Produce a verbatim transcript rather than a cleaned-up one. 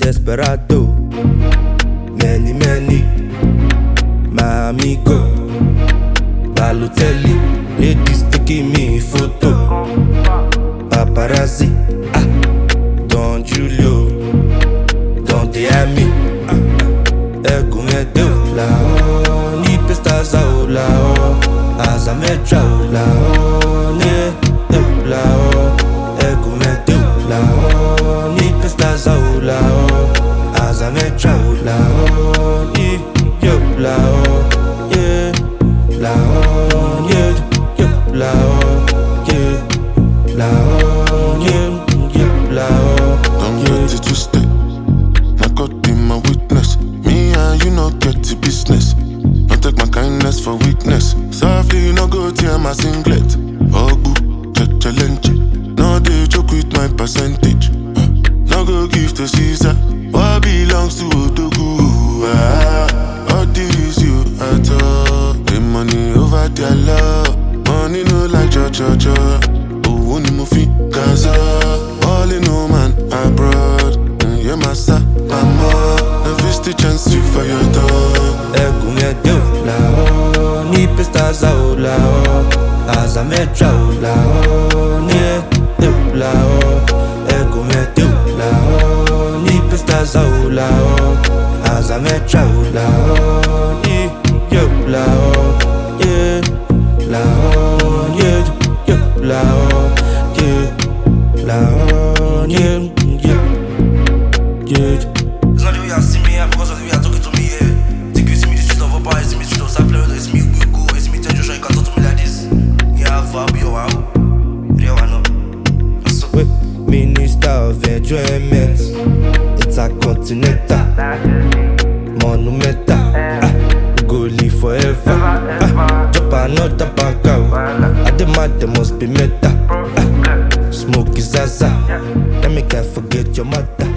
desperado. Many, many, my amigo. Balotelli, ladies taking me photo. Paparazzi, ah, Don Julio, Don Diami, ah, Egumede la o, ni pestaza o la o, Azametra o la o, ne la o, Egumede la o, ni pestaza o la o, Azametra o la o, ni yo la o, yeah, la o, yeah, yo la o, yeah, la o, yeah, yeah, la o. Don't get it twisted. My God be my witness. Me and you no get the business. Don't take my kindness for weakness. Softly, no go tear my singlet. Ogbu, challenge. No they joke with my percentage. Uh, no go give to Caesar. What belongs to Odogu? Ah, all this you at all. The money over their love. Money no like cha cha cha. Oh, ni mo fi Gaza. All in no man abroad. Yeah, massa, mama. Every stitch and see for your dog. Egumede la o, ni pestaza o la o, Azametra o la o, ne la o. Egumede la o, ni pestaza o la o, Azametra o la o, ni yo la o, yeah, la o, yeah, yo la o, yeah, la o, yeah, yeah, yeah. It's not the way I see me, yeah, because of the way I talk it to me, yeah. Think you see me the street of a bar, you see me the street of Sapler, you see me we go, you see me tell Joshua, you can talk to me like this. Yeah, I'll be your wow. Real one, no. So, Wait, Minister of Enjoyment, it's a continental, monumental, ah, go live forever, ah, drop another bag out, I demand there must be meta, ah, smoke is zaza, let me can't forget your mother.